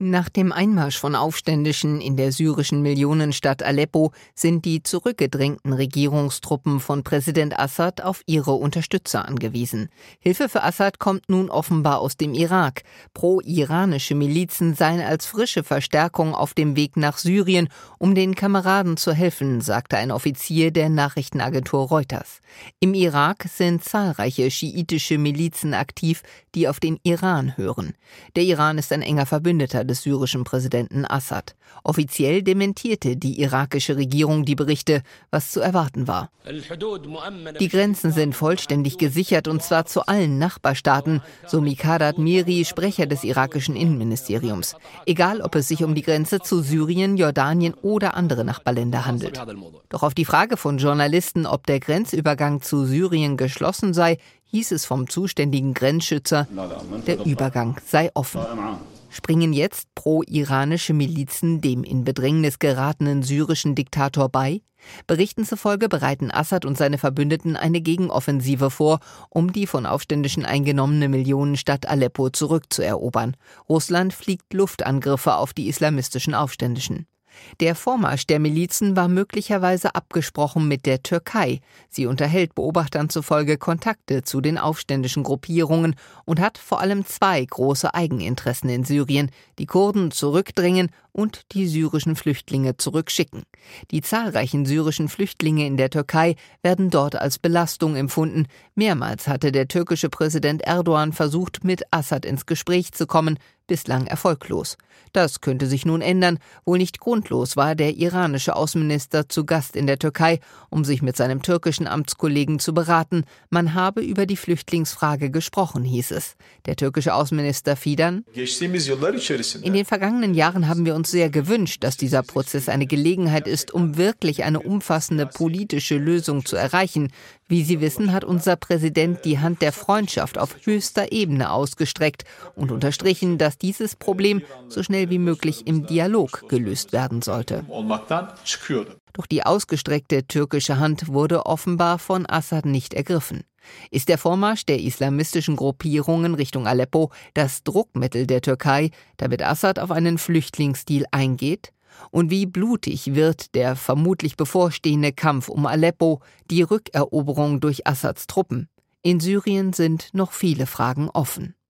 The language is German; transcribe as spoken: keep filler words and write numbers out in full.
Nach dem Einmarsch von Aufständischen in der syrischen Millionenstadt Aleppo sind die zurückgedrängten Regierungstruppen von Präsident Assad auf ihre Unterstützer angewiesen. Hilfe für Assad kommt nun offenbar aus dem Irak. Pro-iranische Milizen seien als frische Verstärkung auf dem Weg nach Syrien, um den Kameraden zu helfen, sagte ein Offizier der Nachrichtenagentur Reuters. Im Irak sind zahlreiche schiitische Milizen aktiv, die auf den Iran hören. Der Iran ist ein enger Verbündeter des syrischen Präsidenten Assad. Offiziell dementierte die irakische Regierung die Berichte, was zu erwarten war. Die Grenzen sind vollständig gesichert, und zwar zu allen Nachbarstaaten, so Mikhadat Miri, Sprecher des irakischen Innenministeriums. Egal, ob es sich um die Grenze zu Syrien, Jordanien oder andere Nachbarländer handelt. Doch auf die Frage von Journalisten, ob der Grenzübergang zu Syrien geschlossen sei, hieß es vom zuständigen Grenzschützer, der Übergang sei offen. Springen jetzt pro-iranische Milizen dem in Bedrängnis geratenen syrischen Diktator bei? Berichten zufolge bereiten Assad und seine Verbündeten eine Gegenoffensive vor, um die von Aufständischen eingenommene Millionenstadt Aleppo zurückzuerobern. Russland fliegt Luftangriffe auf die islamistischen Aufständischen. Der Vormarsch der Milizen war möglicherweise abgesprochen mit der Türkei. Sie unterhält Beobachtern zufolge Kontakte zu den aufständischen Gruppierungen und hat vor allem zwei große Eigeninteressen in Syrien: die Kurden zurückdrängen und die syrischen Flüchtlinge zurückschicken. Die zahlreichen syrischen Flüchtlinge in der Türkei werden dort als Belastung empfunden. Mehrmals hatte der türkische Präsident Erdogan versucht, mit Assad ins Gespräch zu kommen, bislang erfolglos. Das könnte sich nun ändern. Wohl nicht grundlos war der iranische Außenminister zu Gast in der Türkei, um sich mit seinem türkischen Amtskollegen zu beraten. Man habe über die Flüchtlingsfrage gesprochen, hieß es. Der türkische Außenminister Fidan: In den vergangenen Jahren haben wir uns sehr gewünscht, dass dieser Prozess eine Gelegenheit ist, um wirklich eine umfassende politische Lösung zu erreichen. Wie Sie wissen, hat unser Präsident die Hand der Freundschaft auf höchster Ebene ausgestreckt und unterstrichen, dass dieses Problem so schnell wie möglich im Dialog gelöst werden sollte. Doch die ausgestreckte türkische Hand wurde offenbar von Assad nicht ergriffen. Ist der Vormarsch der islamistischen Gruppierungen Richtung Aleppo das Druckmittel der Türkei, damit Assad auf einen Flüchtlingsdeal eingeht? Und wie blutig wird der vermutlich bevorstehende Kampf um Aleppo, die Rückeroberung durch Assads Truppen? In Syrien sind noch viele Fragen offen.